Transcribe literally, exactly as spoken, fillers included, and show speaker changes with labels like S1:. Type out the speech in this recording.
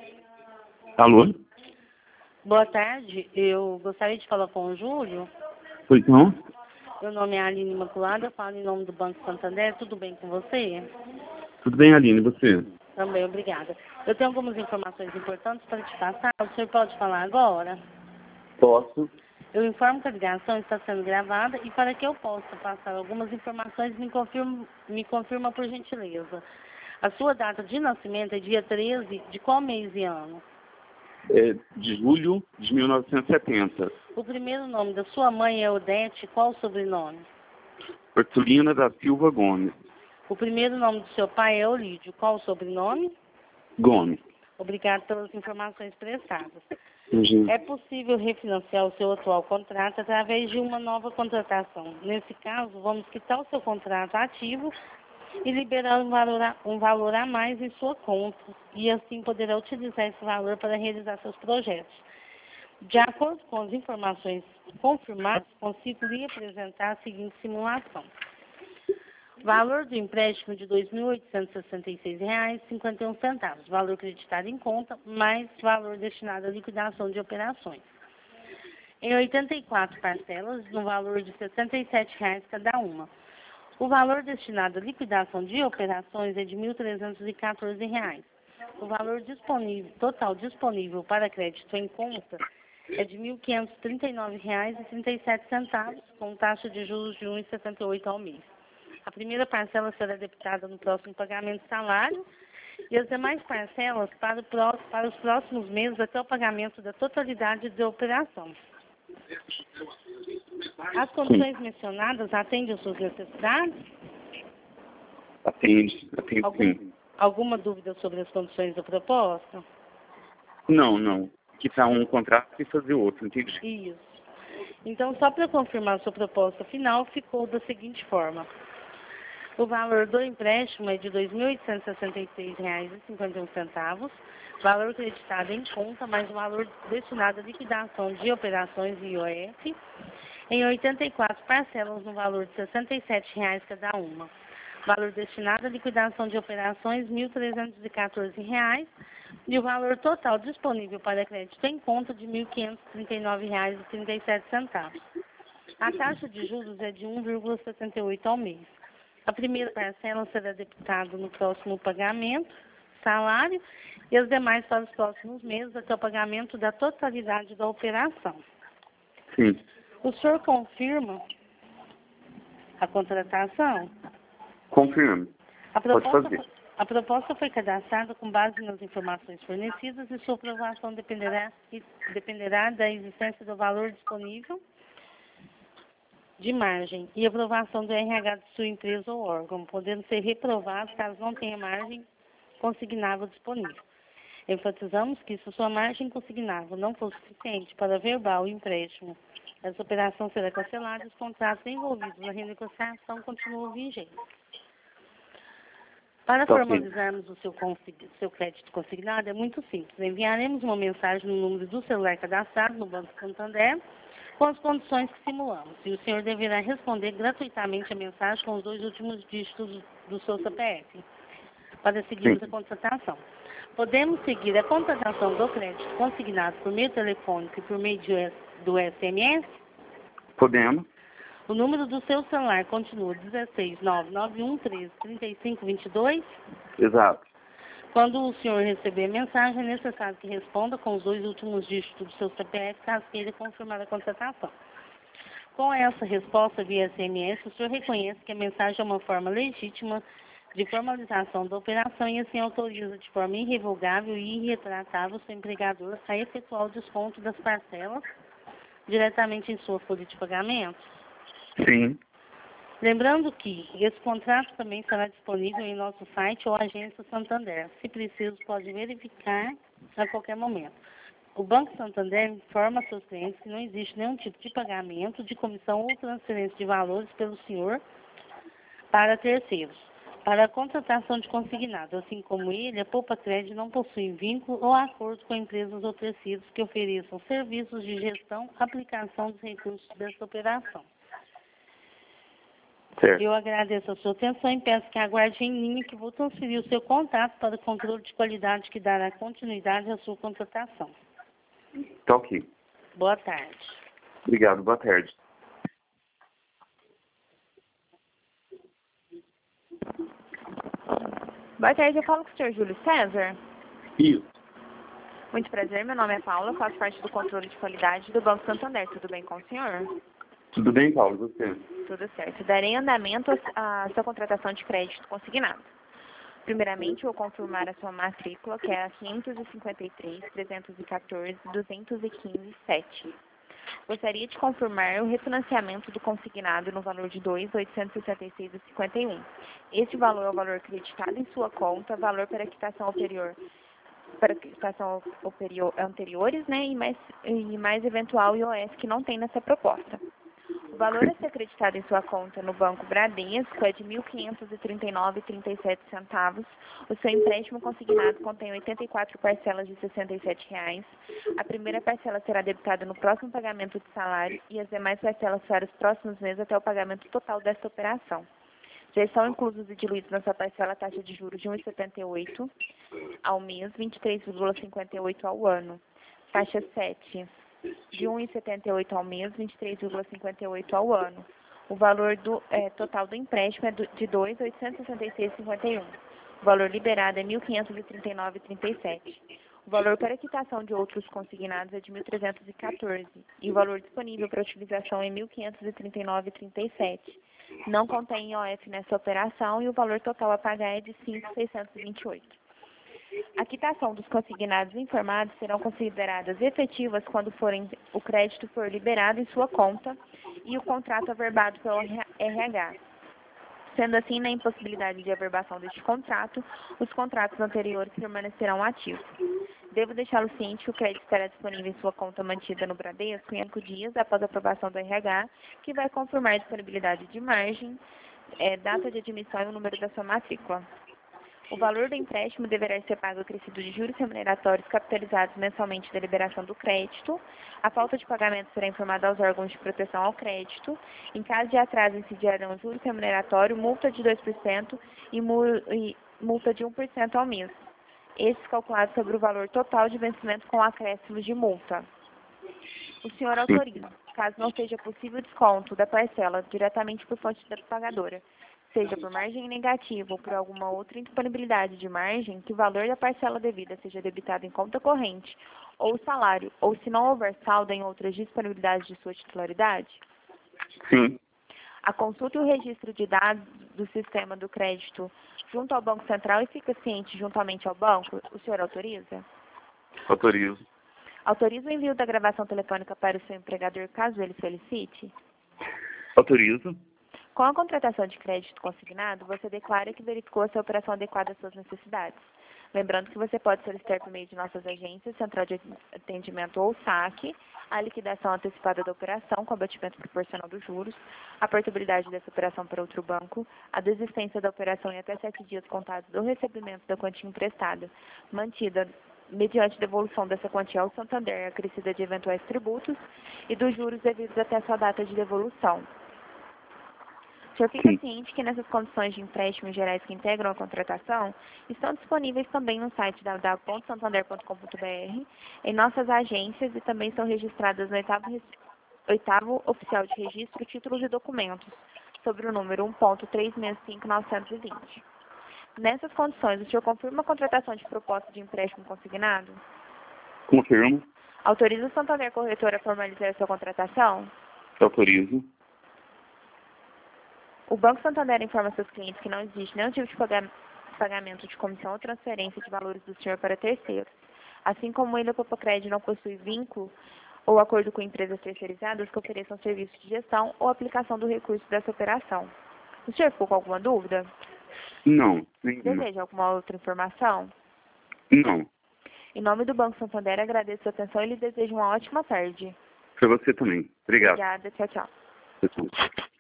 S1: Alô?
S2: Boa tarde, eu gostaria de falar com o Júlio.
S1: Pois não?
S2: Meu nome é Aline Imaculada, eu falo em nome do Banco Santander, tudo bem com você?
S1: Tudo bem, Aline, e você?
S2: Também, obrigada. Eu tenho algumas informações importantes para te passar, o senhor pode falar agora?
S1: Posso.
S2: Eu informo que a ligação está sendo gravada e para que eu possa passar algumas informações, me confirma, me confirma por gentileza. A sua data de nascimento é dia treze de qual mês e ano?
S1: É de julho de mil novecentos e setenta.
S2: O primeiro nome da sua mãe é Odete, qual o sobrenome?
S1: Hortulina da Silva Gomes.
S2: O primeiro nome do seu pai é Olídio, qual o sobrenome?
S1: Gomes.
S2: Obrigado pelas informações prestadas.
S1: Uhum.
S2: É possível refinanciar o seu atual contrato através de uma nova contratação. Nesse caso, vamos quitar o seu contrato ativo e liberar um valor a, um valor a mais em sua conta. E assim poderá utilizar esse valor para realizar seus projetos. De acordo com as informações confirmadas, consigo lhe apresentar a seguinte simulação. Valor do empréstimo de dois mil oitocentos e sessenta e seis reais e cinquenta e um centavos. Valor creditado em conta, mais valor destinado à liquidação de operações. Em oitenta e quatro parcelas, no valor de sessenta e sete reais cada uma. O valor destinado à liquidação de operações é de mil trezentos e quatorze reais. O valor disponível, total disponível para crédito em conta é de mil quinhentos e trinta e nove reais e trinta e sete centavos, com taxa de juros de um vírgula setenta e oito ao mês. A primeira parcela será debitada no próximo pagamento de salário e as demais parcelas para, o pró para os próximos meses até o pagamento da totalidade da operação. As condições mencionadas atendem às suas necessidades?
S1: Atende, atende
S2: Algum,
S1: sim.
S2: alguma dúvida sobre as condições da proposta?
S1: Não, não. Quitar um contrato e fazer outro, entendi.
S2: Isso. Então, só para confirmar sua proposta final, ficou da seguinte forma. O valor do empréstimo é de dois mil oitocentos e sessenta e seis reais e cinquenta e um centavos, valor creditado em conta, mais o valor destinado à liquidação de operações I O F, em oitenta e quatro parcelas no valor de sessenta e sete reais cada uma. Valor destinado à liquidação de operações, mil trezentos e quatorze reais, e o valor total disponível para crédito em conta de mil quinhentos e trinta e nove reais e trinta e sete centavos. A taxa de juros é de um vírgula setenta e oito ao mês. A primeira parcela será debitada no próximo pagamento, salário, e as demais para os próximos meses até o pagamento da totalidade da operação.
S1: Sim.
S2: O senhor confirma a contratação?
S1: Confirme.
S2: A
S1: Pode
S2: proposta,
S1: fazer.
S2: a proposta foi cadastrada com base nas informações fornecidas e sua aprovação dependerá, dependerá da existência do valor disponível de margem e aprovação do R H de sua empresa ou órgão, podendo ser reprovado caso não tenha margem consignável disponível. Enfatizamos que se sua margem consignável não for suficiente para verbal o empréstimo, essa operação será cancelada e os contratos envolvidos na renegociação continuam vigentes. Para
S1: Tá,
S2: formalizarmos o seu, seu crédito consignado, é muito simples. Enviaremos uma mensagem no número do celular cadastrado no Banco Santander com as condições que simulamos. E o senhor deverá responder gratuitamente a mensagem com os dois últimos dígitos do seu C P F, para seguirmos
S1: Sim.
S2: a contratação. Podemos seguir a contratação do crédito consignado por meio telefônico e por meio de, do S M S?
S1: Podemos?
S2: O número do seu celular continua dezesseis, nove nove um, treze, trinta e cinco, vinte e dois?
S1: Exato.
S2: Quando o senhor receber a mensagem, é necessário que responda com os dois últimos dígitos do seu C P F, caso queira confirmar a contratação. Com essa resposta via S M S, o senhor reconhece que a mensagem é uma forma legítima de formalização da operação e assim autoriza de forma irrevogável e irretratável o seu empregador a efetuar o desconto das parcelas diretamente em sua folha de pagamento?
S1: Sim.
S2: Lembrando que esse contrato também será disponível em nosso site ou agência Santander. Se preciso, pode verificar a qualquer momento. O Banco Santander informa a seus clientes que não existe nenhum tipo de pagamento, de comissão ou transferência de valores pelo senhor para terceiros. Para a contratação de consignado, assim como ele, a Poupa Crédito não possui vínculo ou acordo com empresas ou terceiros que ofereçam serviços de gestão, aplicação dos recursos dessa operação.
S1: Certo.
S2: Eu agradeço a sua atenção e peço que aguarde em linha que vou transferir o seu contato para o controle de qualidade que dará continuidade à sua contratação.
S1: Tá ok.
S2: Boa tarde.
S1: Obrigado, boa tarde.
S3: Boa tarde, eu falo com o senhor Júlio César.
S1: Isso.
S3: Muito prazer, meu nome é Paula, faço parte do controle de qualidade do Banco Santander. Tudo bem com o senhor?
S1: Tudo bem, Paulo? Você?
S3: Tudo certo. Darei andamento à sua contratação de crédito consignado. Primeiramente, vou confirmar a sua matrícula, que é a quinhentos e cinquenta e três, trezentos e quatorze, duzentos e quinze, sete. Gostaria de confirmar o refinanciamento do consignado no valor de dois mil oitocentos e sessenta e seis reais e cinquenta e um centavos. Este valor é o valor acreditado em sua conta, valor para quitação superior para quitação anteriores, né, e mais, e mais eventual I O F que não tem nessa proposta. O valor a ser acreditado em sua conta no Banco Bradesco é de mil quinhentos e trinta e nove reais e trinta e sete centavos. O seu empréstimo consignado contém oitenta e quatro parcelas de sessenta e sete reais. A primeira parcela será debitada no próximo pagamento de salário e as demais parcelas para os próximos meses até o pagamento total desta operação. Já estão inclusos e diluídos nessa parcela a taxa de juros de um vírgula setenta e oito ao mês, vinte e três vírgula cinquenta e oito ao ano. Taxa sete de um vírgula setenta e oito ao mês, vinte e três vírgula cinquenta e oito ao ano. O valor do, é, total do empréstimo é do, de dois mil oitocentos e sessenta e seis reais e cinquenta e um centavos. O valor liberado é mil quinhentos e trinta e nove reais e trinta e sete centavos. O valor para quitação de outros consignados é de mil trezentos e quatorze reais. E o valor disponível para utilização é mil quinhentos e trinta e nove reais e trinta e sete centavos. Não contém I O F nessa operação e o valor total a pagar é de cinco mil seiscentos e vinte e oito reais. A quitação dos consignados informados serão consideradas efetivas quando forem, o crédito for liberado em sua conta e o contrato averbado pelo R H. Sendo assim, na impossibilidade de averbação deste contrato, os contratos anteriores permanecerão ativos. Devo deixá-lo ciente que o crédito estará disponível em sua conta mantida no Bradesco em cinco dias após a aprovação do R H, que vai confirmar a disponibilidade de margem, é, data de admissão e o número da sua matrícula. O valor do empréstimo deverá ser pago acrescido de juros remuneratórios capitalizados mensalmente da liberação do crédito. A falta de pagamento será informada aos órgãos de proteção ao crédito. Em caso de atraso, incidirão juros remuneratórios, multa de dois por cento e multa de um por cento ao mês. Esses calculados sobre o valor total de vencimento com acréscimos de multa. O senhor autoriza, caso não seja possível desconto da parcela diretamente por fonte da pagadora, seja por margem negativa ou por alguma outra indisponibilidade de margem, que o valor da parcela devida seja debitado em conta corrente ou salário, ou se não houver saldo em outras disponibilidades de sua titularidade?
S1: Sim.
S3: A consulta e o registro de dados do sistema do crédito junto ao Banco Central e fica ciente juntamente ao banco, o senhor autoriza?
S1: Autorizo.
S3: Autoriza o envio da gravação telefônica para o seu empregador, caso ele solicite?
S1: Autorizo.
S3: Com a contratação de crédito consignado, você declara que verificou se a operação adequada às suas necessidades. Lembrando que você pode solicitar por meio de nossas agências, Central de Atendimento ou saque, a liquidação antecipada da operação com abatimento proporcional dos juros, a portabilidade dessa operação para outro banco, a desistência da operação em até sete dias contados do recebimento da quantia emprestada, mantida mediante devolução dessa quantia ao Santander, acrescida de eventuais tributos e dos juros devidos até a sua data de devolução. O senhor fica ciente que nessas condições de empréstimo gerais que integram a contratação estão disponíveis também no site w w w ponto santander ponto com ponto b r, em nossas agências e também são registradas no oitavo, oitavo Oficial de Registro, Títulos e Documentos, sobre o número um ponto três seis cinco nove dois zero. Nessas condições, o senhor confirma a contratação de proposta de empréstimo consignado?
S1: Confirmo.
S3: Autoriza o Santander Corretora a formalizar a sua contratação?
S1: Autorizo.
S3: O Banco Santander informa seus clientes que não existe nenhum tipo de pagamento de comissão ou transferência de valores do senhor para terceiros. Assim como ele, o Popocred não possui vínculo ou acordo com empresas terceirizadas que ofereçam serviço de gestão ou aplicação do recurso dessa operação. O senhor ficou com alguma dúvida?
S1: Não, nenhuma.
S3: Deseja alguma outra informação?
S1: Não.
S3: Em nome do Banco Santander, agradeço a sua atenção e lhe desejo uma ótima tarde.
S1: Para você também. Obrigado.
S3: Obrigada. Tchau, tchau.
S1: Tchau, tchau.